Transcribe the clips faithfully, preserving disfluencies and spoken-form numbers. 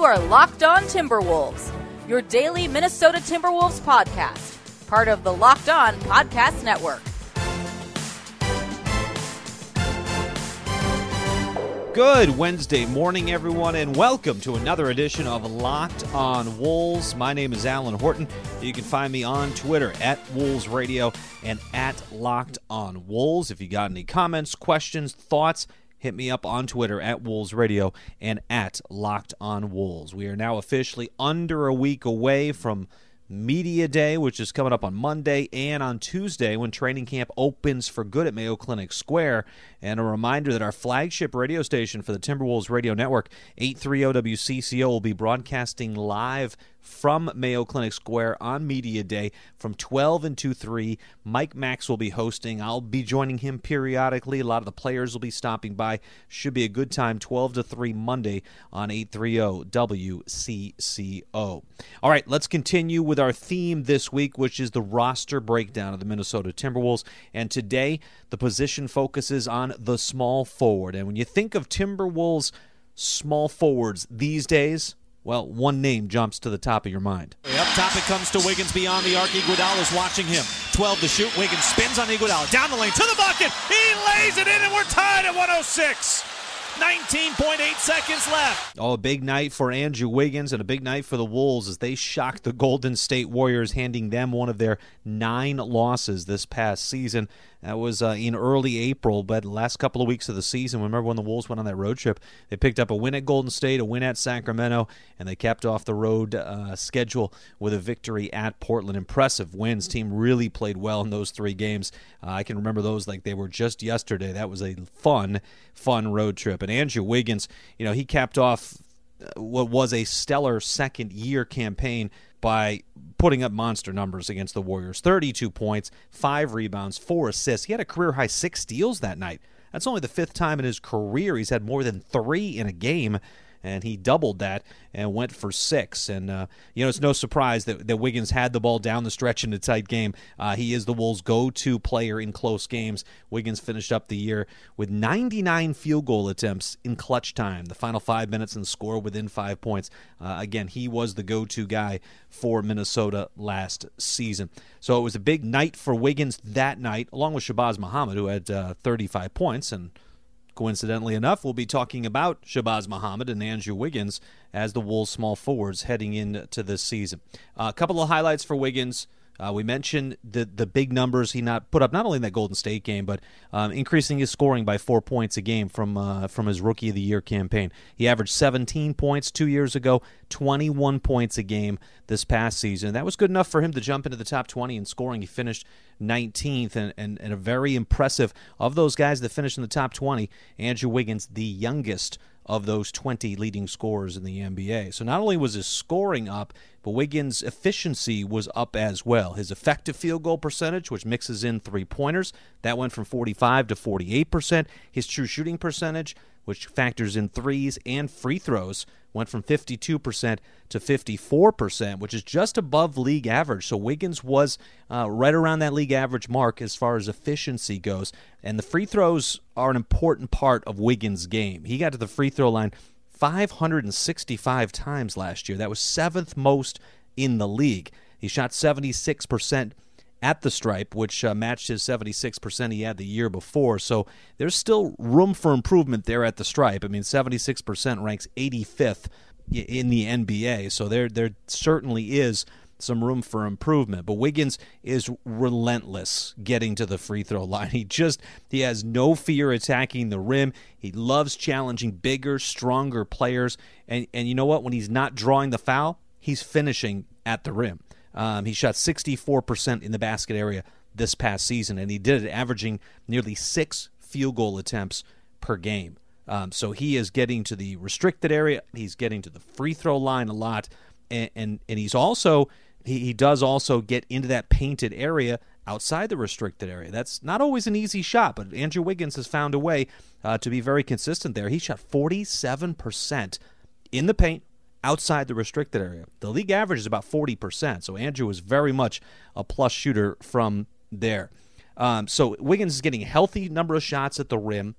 You are Locked On Timberwolves, your daily Minnesota Timberwolves podcast, part of the Locked On Podcast Network. Good Wednesday morning, everyone, and welcome to another edition of Locked On Wolves. My name is Alan Horton. You can find me on Twitter at Wolves Radio and at Locked On Wolves. If you got any comments, questions, thoughts, hit me up on Twitter at Wolves Radio and at Locked On Wolves. We are now officially under a week away from Media Day, which is coming up on Monday and on Tuesday when training camp opens for good at Mayo Clinic Square. And a reminder that our flagship radio station for the Timberwolves Radio Network, eight thirty W C C O, will be broadcasting live from Mayo Clinic Square on Media Day from twelve until three. Mike Max will be hosting. I'll be joining him periodically. A lot of the players will be stopping by. Should be a good time, twelve to three Monday on eight thirty W C C O. All right, let's continue with our theme this week, which is the roster breakdown of the Minnesota Timberwolves. And today, the position focuses on the small forward. And when you think of Timberwolves small forwards these days, well, one name jumps to the top of your mind. Up top it comes to Wiggins beyond the arc. Iguodala's watching him. twelve to shoot. Wiggins spins on Iguodala. Down the lane to the bucket. He lays it in, and we're tied at one oh six. nineteen point eight seconds left. Oh, a big night for Andrew Wiggins and a big night for the Wolves as they shocked the Golden State Warriors, handing them one of their nine losses this past season. That was uh, in early April, but the last couple of weeks of the season, remember when the Wolves went on that road trip, they picked up a win at Golden State, a win at Sacramento, and they capped off the road uh, schedule with a victory at Portland. Impressive wins. Team really played well in those three games. Uh, I can remember those like they were just yesterday. That was a fun, fun road trip. And Andrew Wiggins, you know, he capped off what was a stellar second-year campaign by putting up monster numbers against the Warriors. thirty-two points, five rebounds, four assists. He had a career-high six steals that night. That's only the fifth time in his career he's had more than three in a game, and he doubled that and went for six. And, uh, you know, it's no surprise that, that Wiggins had the ball down the stretch in a tight game. Uh, he is the Wolves' go-to player in close games. Wiggins finished up the year with ninety-nine field goal attempts in clutch time, the final five minutes and score within five points. Uh, again, he was the go-to guy for Minnesota last season. So it was a big night for Wiggins that night, along with Shabazz Muhammad, who had uh, thirty-five points, and coincidentally enough, we'll be talking about Shabazz Muhammad and Andrew Wiggins as the Wolves small forwards heading into this season. Uh, a couple of highlights for Wiggins. Uh, we mentioned the the big numbers he not put up not only in that Golden State game, but um, increasing his scoring by four points a game from uh, from his Rookie of the Year campaign. He averaged seventeen points two years ago, twenty-one points a game this past season. That was good enough for him to jump into the top twenty in scoring. He finished nineteenth, and, and, and a very impressive, of those guys that finished in the top twenty, Andrew Wiggins, the youngest of those twenty leading scorers in the N B A. So not only was his scoring up, but Wiggins' efficiency was up as well. His effective field goal percentage, which mixes in three-pointers, that went from forty-five to forty-eight percent. His true shooting percentage, which factors in threes and free throws, went from fifty-two percent to fifty-four percent, which is just above league average. So Wiggins was uh, right around that league average mark as far as efficiency goes. And the free throws are an important part of Wiggins' game. He got to the free throw line five hundred sixty-five times last year. That was seventh most in the league. He shot seventy-six percent at the stripe, which uh, matched his seventy-six percent he had the year before. So there's still room for improvement there at the stripe. I mean, seventy-six percent ranks eighty-fifth in the N B A, so there there certainly is some room for improvement. But Wiggins is relentless getting to the free throw line. He just, he has no fear attacking the rim. He loves challenging bigger, stronger players. And, and you know what? When he's not drawing the foul, he's finishing at the rim. Um, he shot sixty-four percent in the basket area this past season, and he did it averaging nearly six field goal attempts per game. Um, so he is getting to the restricted area. He's getting to the free throw line a lot, and and, and he's also he, he does also get into that painted area outside the restricted area. That's not always an easy shot, but Andrew Wiggins has found a way uh, to be very consistent there. He shot forty-seven percent in the paint outside the restricted area. The league average is about forty percent, so Andrew is very much a plus shooter from there. Um, so Wiggins is getting a healthy number of shots at the rim. He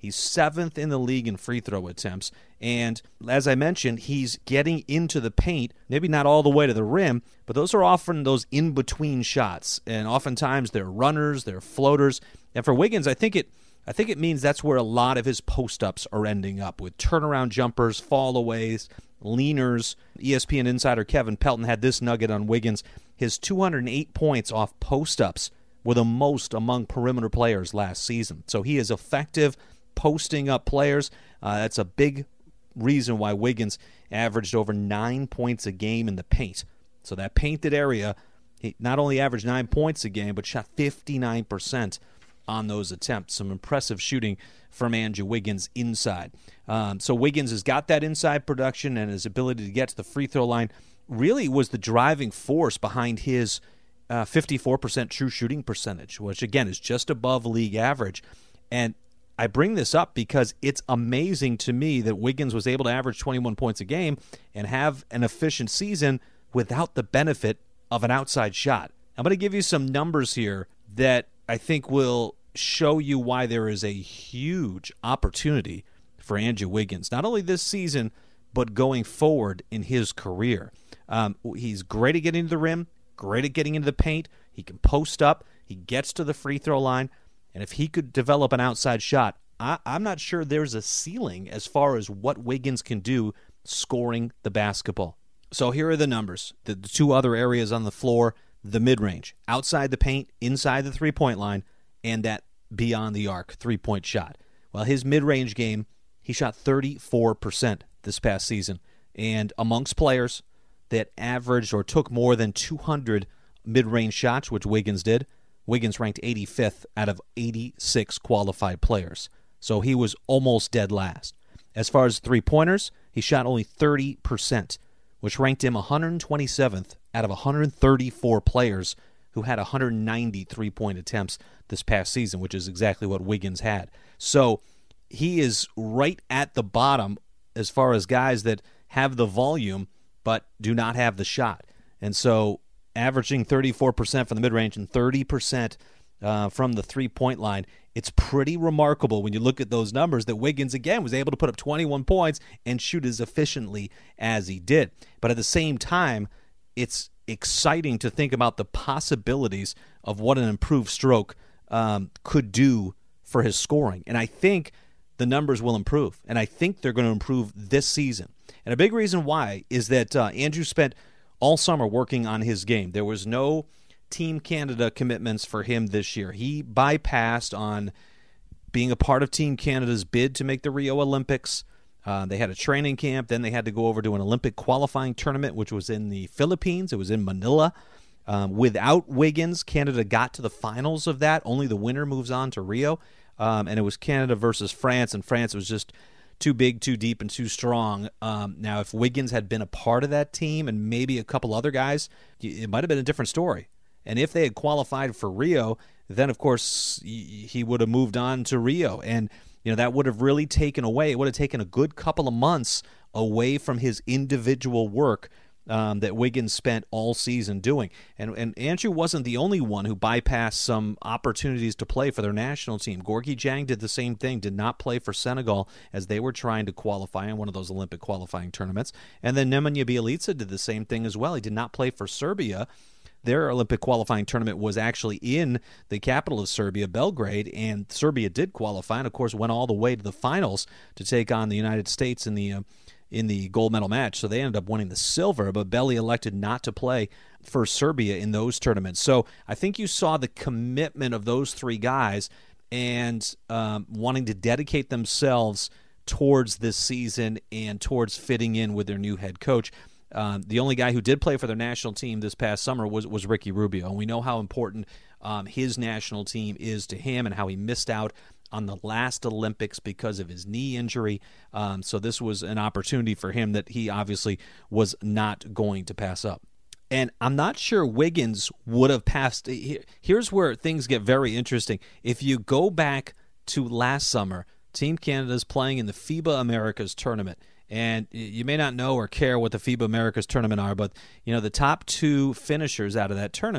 He's seventh in the league in free throw attempts. And as I mentioned, he's getting into the paint, maybe not all the way to the rim, but those are often those in-between shots. And oftentimes they're runners, they're floaters. And for Wiggins, I think it I think it means that's where a lot of his post-ups are ending up, with turnaround jumpers, fall-aways, leaners. E S P N insider Kevin Pelton had this nugget on Wiggins. His two hundred eight points off post-ups were the most among perimeter players last season. So he is effective posting up players. Uh, that's a big reason why Wiggins averaged over nine points a game in the paint. So that painted area, he not only averaged nine points a game, but shot fifty-nine percent on those attempts. Some impressive shooting from Andrew Wiggins inside. Um, so Wiggins has got that inside production, and his ability to get to the free throw line really was the driving force behind his uh, fifty-four percent true shooting percentage, which again is just above league average. And I bring this up because it's amazing to me that Wiggins was able to average twenty-one points a game and have an efficient season without the benefit of an outside shot. I'm going to give you some numbers here that I think will show you why there is a huge opportunity for Andrew Wiggins, not only this season, but going forward in his career. Um, he's great at getting to the rim, great at getting into the paint. He can post up. He gets to the free throw line. And if he could develop an outside shot, I, I'm not sure there's a ceiling as far as what Wiggins can do scoring the basketball. So here are the numbers. The, the two other areas on the floor, the mid-range, outside the paint, inside the three-point line, and that beyond the arc three-point shot. Well, his mid-range game, he shot thirty-four percent this past season. And amongst players that averaged or took more than two hundred mid-range shots, which Wiggins did, Wiggins ranked eighty-fifth out of eighty-six qualified players. So he was almost dead last. As far as three-pointers, he shot only thirty percent, which ranked him one hundred twenty-seventh out of one hundred thirty-four players who had one hundred ninety three-point attempts this past season, which is exactly what Wiggins had. So he is right at the bottom as far as guys that have the volume but do not have the shot. And so averaging thirty-four percent from the mid-range and thirty percent uh, from the three-point line, it's pretty remarkable when you look at those numbers that Wiggins, again, was able to put up twenty-one points and shoot as efficiently as he did. But at the same time, it's exciting to think about the possibilities of what an improved stroke um, could do for his scoring. And I think the numbers will improve, and I think they're going to improve this season. And a big reason why is that uh, Andrew spent all summer working on his game. There was no Team Canada commitments for him this year. He bypassed on being a part of Team Canada's bid to make the Rio Olympics. Uh, they had a training camp. Then they had to go over to an Olympic qualifying tournament, which was in the Philippines. It was in Manila. Um, without Wiggins, Canada got to the finals of that. Only the winner moves on to Rio. Um, and it was Canada versus France, and France was just too big, too deep, and too strong. Um, now, if Wiggins had been a part of that team and maybe a couple other guys, it might have been a different story. And if they had qualified for Rio, then, of course, he would have moved on to Rio. And, you know, that would have really taken away, it would have taken a good couple of months away from his individual work um, that Wiggins spent all season doing. And, and Andrew wasn't the only one who bypassed some opportunities to play for their national team. Gorgui Dieng did the same thing, did not play for Senegal as they were trying to qualify in one of those Olympic qualifying tournaments. And then Nemanja Bjelica did the same thing as well. He did not play for Serbia. Their Olympic qualifying tournament was actually in the capital of Serbia, Belgrade, and Serbia did qualify and, of course, went all the way to the finals to take on the United States in the uh, in the gold medal match. So they ended up winning the silver, but Belly elected not to play for Serbia in those tournaments. So I think you saw the commitment of those three guys and um, wanting to dedicate themselves towards this season and towards fitting in with their new head coach. Um, the only guy who did play for their national team this past summer was, was Ricky Rubio, and we know how important um, his national team is to him and how he missed out on the last Olympics because of his knee injury. Um, so this was an opportunity for him that he obviously was not going to pass up. And I'm not sure Wiggins would have passed. Here's where things get very interesting. If you go back to last summer, Team Canada's playing in the FIBA Americas tournament. And you may not know or care what the FIBA Americas tournament are, but you know the top two finishers out of that tournament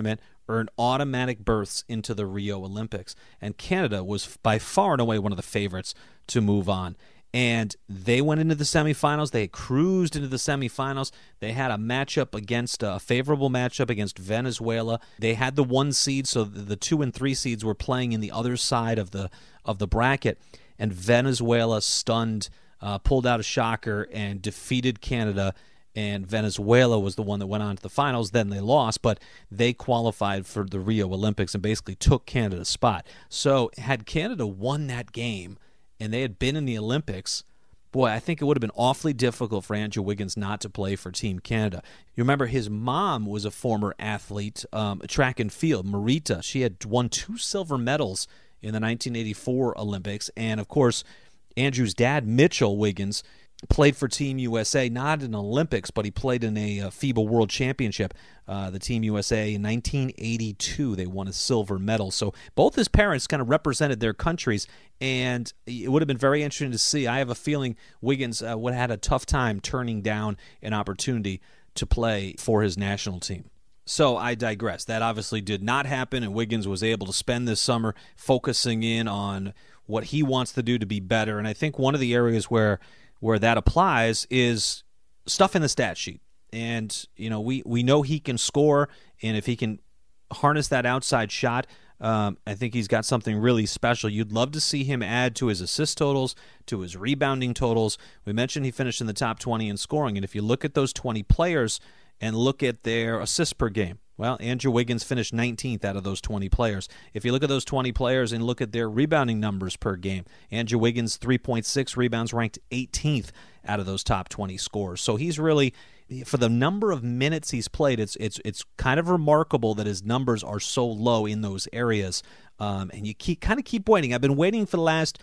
earned automatic berths into the Rio Olympics. And Canada was by far and away one of the favorites to move on. And they went into the semifinals. They cruised into the semifinals. They had a matchup against a favorable matchup against Venezuela. They had the one seed, so the two and three seeds were playing in the other side of the of the bracket. And Venezuela stunned, uh, pulled out a shocker, and defeated Canada. And Venezuela was the one that went on to the finals. Then they lost, but they qualified for the Rio Olympics and basically took Canada's spot. So had Canada won that game, and they had been in the Olympics, boy, I think it would have been awfully difficult for Andrew Wiggins not to play for Team Canada. You remember his mom was a former athlete, um, track and field, Marita. She had won two silver medals in the nineteen eighty-four Olympics. And, of course, Andrew's dad, Mitchell Wiggins, played for Team U S A, not in Olympics, but he played in a, a FIBA World Championship. Uh, the Team U S A in nineteen eighty-two, they won a silver medal. So both his parents kind of represented their countries, and it would have been very interesting to see. I have a feeling Wiggins uh, would have had a tough time turning down an opportunity to play for his national team. So I digress. That obviously did not happen, and Wiggins was able to spend this summer focusing in on what he wants to do to be better. And I think one of the areas where where that applies is stuff in the stat sheet. And, you know, we, we know he can score, and if he can harness that outside shot, um, I think he's got something really special. You'd love to see him add to his assist totals, to his rebounding totals. We mentioned he finished in the top twenty in scoring, and if you look at those twenty players and look at their assists per game, well, Andrew Wiggins finished nineteenth out of those twenty players. If you look at those twenty players and look at their rebounding numbers per game, Andrew Wiggins, three point six rebounds, ranked eighteenth out of those top twenty scorers. So he's really, for the number of minutes he's played, it's it's it's kind of remarkable that his numbers are so low in those areas. Um, and you keep kind of keep waiting. I've been waiting for the last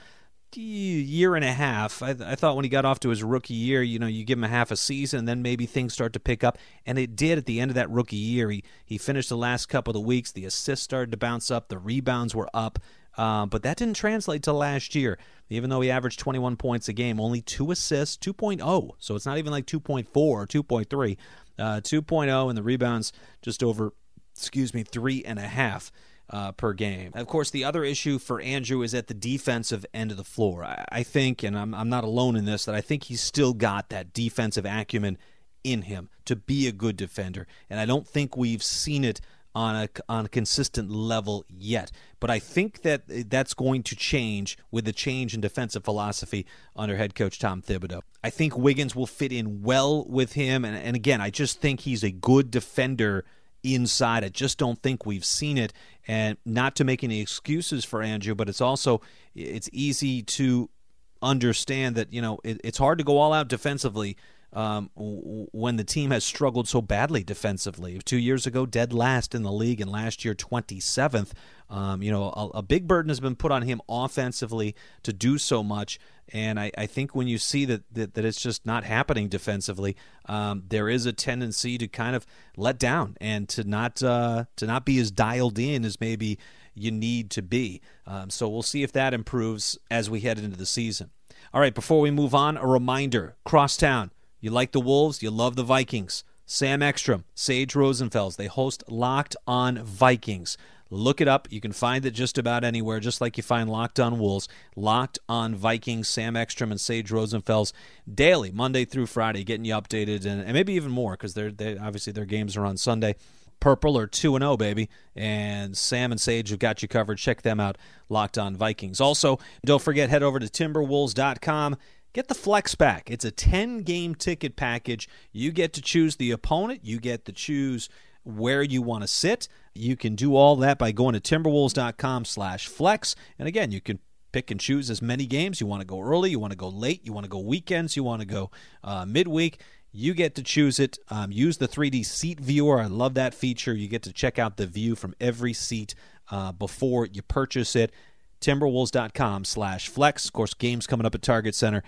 year and a half. I, I thought when he got off to his rookie year, you know, you give him a half a season and then maybe things start to pick up, and it did at the end of that rookie year. He he finished the last couple of weeks. The assists started to bounce up. The rebounds were up, uh, but that didn't translate to last year. Even though he averaged twenty-one points a game, only two assists, two point oh. So it's not even like two point four or two point three. Uh, two point oh, and the rebounds just over, excuse me, three and a half. Uh, per game. Of course, the other issue for Andrew is at the defensive end of the floor. I, I think, and I'm, I'm not alone in this, that I think he's still got that defensive acumen in him to be a good defender, and I don't think we've seen it on a, on a consistent level yet. But I think that that's going to change with the change in defensive philosophy under head coach Tom Thibodeau. I think Wiggins will fit in well with him, and, and again, I just think he's a good defender inside. I just don't think we've seen it, and not to make any excuses for Andrew, but it's also, it's easy to understand that, you know, it, it's hard to go all out defensively um, when the team has struggled so badly defensively. Two years ago, dead last in the league, and last year, twenty-seventh. Um, you know, a, a big burden has been put on him offensively to do so much, and I, I think when you see that, that that it's just not happening defensively, um, there is a tendency to kind of let down and to not uh, to not be as dialed in as maybe you need to be. Um, so we'll see if that improves as we head into the season. All right, before we move on, a reminder: Crosstown. You like the Wolves, you love the Vikings. Sam Ekstrom, Sage Rosenfels, they host Locked On Vikings. Look it up. You can find it just about anywhere, just like you find Locked On Wolves. Locked On Vikings, Sam Ekstrom and Sage Rosenfels, daily, Monday through Friday, getting you updated, and, and maybe even more, because they're, they obviously their games are on Sunday. Purple are two and oh, baby, and Sam and Sage have got you covered. Check them out, Locked On Vikings. Also, don't forget, head over to timberwolves dot com. Get the Flex Pack. It's a ten-game ticket package. You get to choose the opponent. You get to choose where you want to sit. You can do all that by going to timberwolves dot com slash flex. And again, you can pick and choose as many games. You want to go early, you want to go late, you want to go weekends, you want to go uh, midweek. You get to choose it. Um, use the three D seat viewer. I love that feature. You get to check out the view from every seat uh, before you purchase it. timberwolves dot com slash flex. Of course, games coming up at Target Center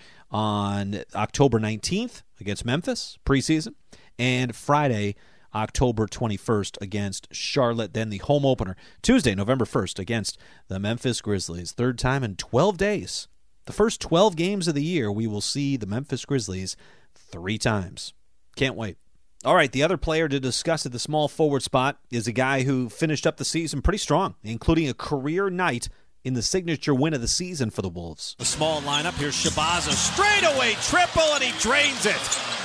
on October nineteenth against Memphis, preseason, and Friday, October twenty-first against Charlotte. Then the home opener, Tuesday, November first, against the Memphis Grizzlies. Third time in twelve days. The first twelve games of the year, we will see the Memphis Grizzlies three times. Can't wait. All right, the other player to discuss at the small forward spot is a guy who finished up the season pretty strong, including a career night in the signature win of the season for the Wolves. The small lineup, here's Shabazz, a straightaway triple, and he drains it.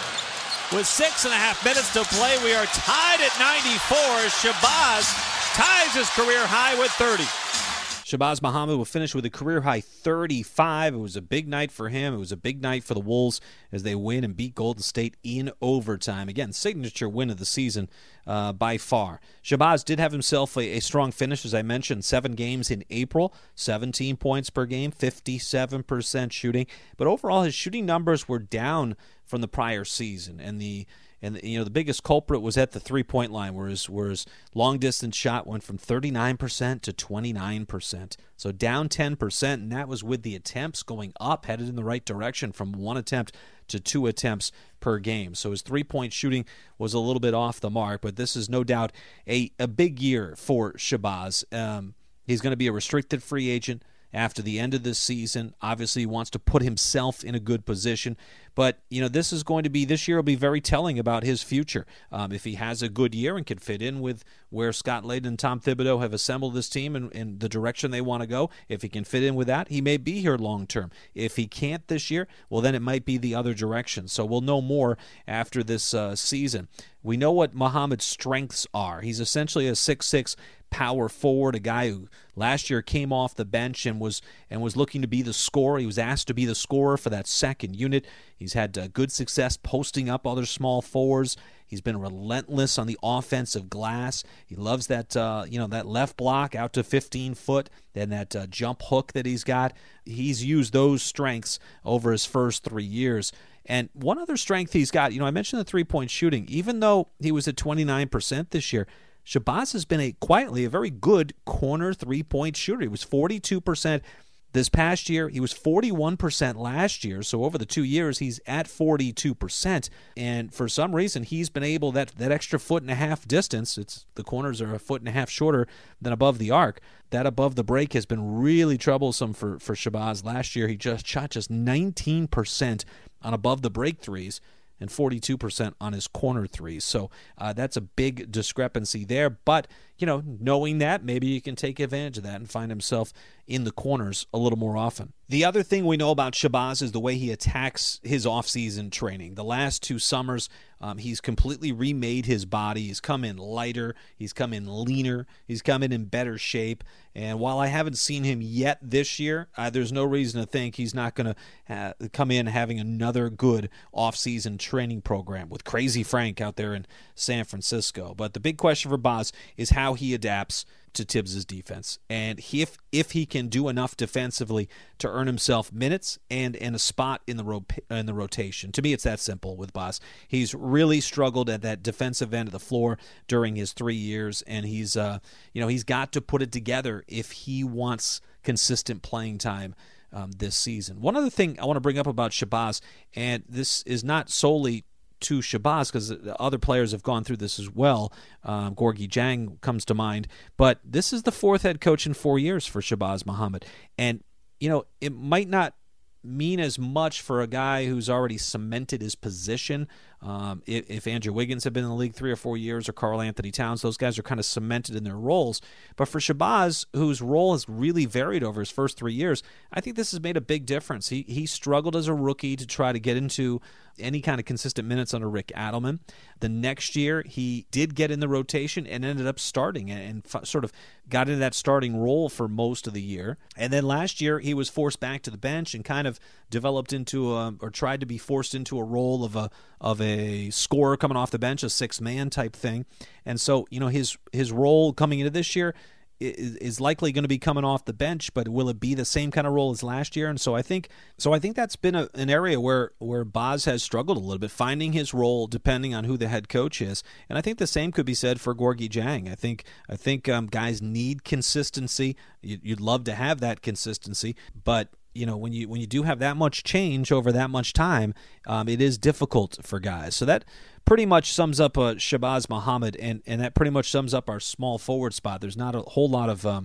With six and a half minutes to play, we are tied at ninety-four. Shabazz ties his career high with thirty. Shabazz Muhammad will finish with a career-high thirty-five. It was a big night for him. It was a big night for the Wolves as they win and beat Golden State in overtime. Again, signature win of the season uh, by far. Shabazz did have himself a, a strong finish, as I mentioned, seven games in April, seventeen points per game, fifty-seven percent shooting. But overall, his shooting numbers were down from the prior season, and the And, you know, the biggest culprit was at the three-point line, where his, where his long-distance shot went from thirty-nine percent to twenty-nine percent. So down ten percent, and that was with the attempts going up, headed in the right direction from one attempt to two attempts per game. So his three-point shooting was a little bit off the mark, but this is no doubt a, a big year for Shabazz. Um, he's going to be a restricted free agent after the end of this season. Obviously, he wants to put himself in a good position. But, you know, this is going to be, this year will be very telling about his future. Um, if he has a good year and can fit in with where Scott Layden and Tom Thibodeau have assembled this team and, and the direction they want to go, if he can fit in with that, he may be here long term. If he can't this year, well, then it might be the other direction. So we'll know more after this uh, season. We know what Muhammad's strengths are. He's essentially a six six power forward, a guy who last year came off the bench and was and was looking to be the scorer. He was asked to be the scorer for that second unit. He's had uh, good success posting up other small forwards. He's been relentless on the offensive glass. He loves that uh, you know that left block out to fifteen foot and that uh, jump hook that he's got. He's used those strengths over his first three years. And one other strength he's got, you know, I mentioned the three-point shooting. Even though he was at twenty-nine percent this year, Shabazz has been a quietly a very good corner three-point shooter. He was forty-two percent this past year. He was forty-one percent last year. So over the two years, he's at forty-two percent. And for some reason, he's been able, that that extra foot and a half distance, it's the corners are a foot and a half shorter than above the arc. That above the break has been really troublesome for, for Shabazz. Last year, he just shot just nineteen percent on above the break threes and forty-two percent on his corner threes. So uh, that's a big discrepancy there. But, you know, knowing that, maybe you can take advantage of that and find himself in the corners a little more often. The other thing we know about Shabazz is the way he attacks his offseason training. The last two summers, um, he's completely remade his body. He's come in lighter. He's come in leaner. He's come in in better shape. And while I haven't seen him yet this year, uh, there's no reason to think he's not going to uh, come in having another good offseason training program with Crazy Frank out there in San Francisco. But the big question for Baz is how he adapts to Tibbs' defense, and he, if if he can do enough defensively to earn himself minutes and, and a spot in the ro- in the rotation. To me, it's that simple with Baz. He's really struggled at that defensive end of the floor during his three years, and he's uh you know he's got to put it together if he wants consistent playing time um, this season. One other thing I want to bring up about Shabazz, and this is not solely to Shabazz, because other players have gone through this as well. Um, Gorgui Dieng comes to mind. But this is the fourth head coach in four years for Shabazz Muhammad. And, you know, it might not mean as much for a guy who's already cemented his position. Um, if, if Andrew Wiggins had been in the league three or four years, or Karl Anthony Towns, those guys are kind of cemented in their roles. But for Shabazz, whose role has really varied over his first three years, I think this has made a big difference. He he struggled as a rookie to try to get into any kind of consistent minutes under Rick Adelman. The next year, he did get in the rotation and ended up starting and, and f- sort of got into that starting role for most of the year. And then last year, he was forced back to the bench and kind of developed into a, or tried to be forced into a role of a of a scorer coming off the bench, a six-man type thing. And so, you know, his his role coming into this year is, is likely going to be coming off the bench, but will it be the same kind of role as last year? And so I think so I think that's been a, an area where where Baz has struggled a little bit, finding his role depending on who the head coach is. And I think the same could be said for Gorgui Dieng. I think I think um, guys need consistency. You, you'd love to have that consistency, but you know, when you when you do have that much change over that much time, um, it is difficult for guys. So that pretty much sums up uh, Shabazz Muhammad, and, and that pretty much sums up our small forward spot. There's not a whole lot of um,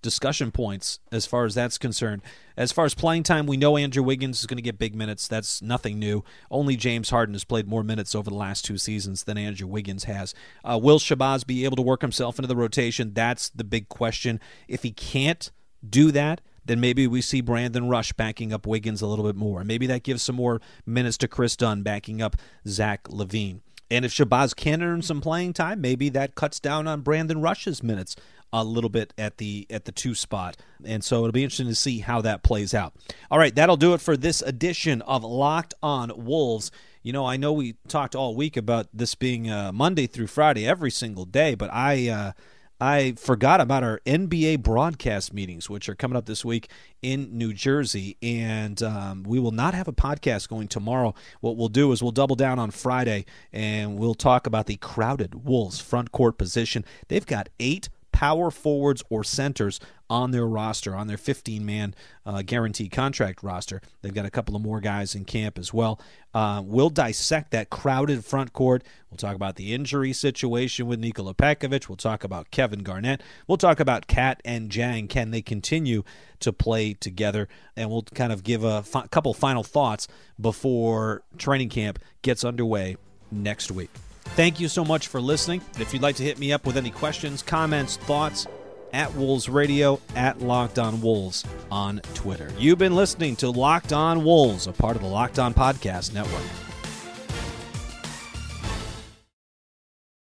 discussion points as far as that's concerned. As far as playing time, we know Andrew Wiggins is going to get big minutes. That's nothing new. Only James Harden has played more minutes over the last two seasons than Andrew Wiggins has. Uh, will Shabazz be able to work himself into the rotation? That's the big question. If he can't do that, then maybe we see Brandon Rush backing up Wiggins a little bit more. Maybe that gives some more minutes to Chris Dunn backing up Zach LaVine. And if Shabazz can earn some playing time, maybe that cuts down on Brandon Rush's minutes a little bit at the at the two spot. And so it'll be interesting to see how that plays out. All right, that'll do it for this edition of Locked On Wolves. You know, I know we talked all week about this being uh, Monday through Friday every single day, but I uh, I forgot about our N B A broadcast meetings, which are coming up this week in New Jersey, and um, we will not have a podcast going tomorrow. What we'll do is we'll double down on Friday, and we'll talk about the crowded Wolves front court position. They've got eight power forwards or centers on their roster, on their fifteen-man uh, guaranteed contract roster. They've got a couple of more guys in camp as well. Uh, we'll dissect that crowded front court. We'll talk about the injury situation with Nikola Pekovic. We'll talk about Kevin Garnett. We'll talk about Kat and Jang. Can they continue to play together? And we'll kind of give a fi- couple final thoughts before training camp gets underway next week. Thank you so much for listening. If you'd like to hit me up with any questions, comments, thoughts, at Wolves Radio, at Locked On Wolves on Twitter. You've been listening to Locked On Wolves, a part of the Locked On Podcast Network.